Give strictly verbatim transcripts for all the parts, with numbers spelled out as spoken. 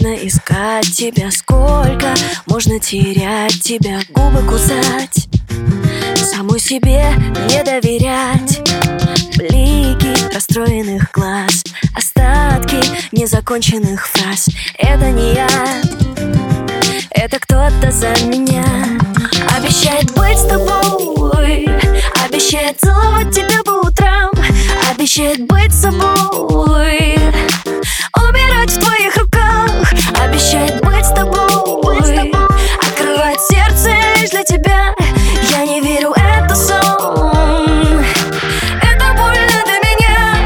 можно искать тебя, сколько можно терять тебя, губы кусать, самой себе не доверять. Блики расстроенных глаз, остатки незаконченных фраз. Это не я, это кто-то за меня. Обещает быть с тобой, обещает целовать тебя по утрам, обещает быть собой, умирать в твоих руках. Обещает быть с тобой, открывать сердце лишь для тебя. Я не верю, это сон, это больно для меня.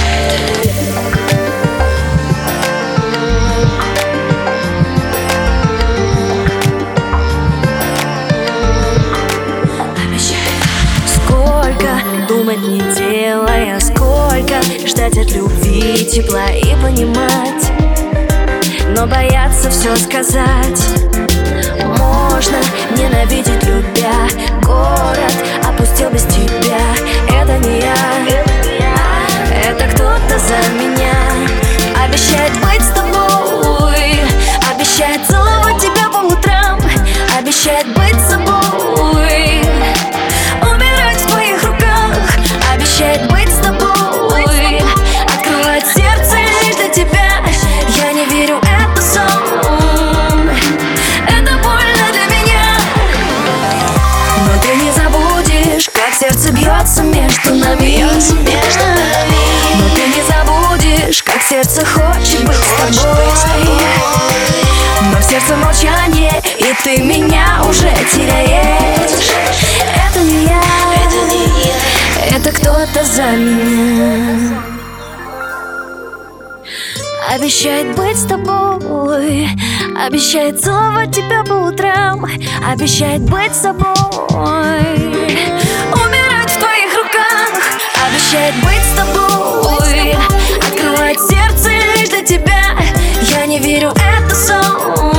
Сколько думать не делая, сколько ждать от любви тепла и понимать, но бояться все сказать. Можно ненавидеть, любя, город опустил без тебя. Это не я, это кто-то за меня. Обещает быть с тобой, обещает целовать тебя по утрам, обещает быть собой, умирать в твоих руках. Обещает быть с тобой, открывать сердце лишь для тебя. Я не верю, это сон, это больно для меня. Но ты не забудешь, как сердце бьется между нами. Но ты не забудешь, как сердце хочет быть с тобой. Но в сердце молчание, и ты меня уже теряешь. Это не я, это кто-то за меня. Обещает быть с тобой, обещает целовать тебя по утрам, обещает быть собой, умирать в твоих руках. Обещает быть с тобой, открывать сердце лишь для тебя. Я не верю, это сон.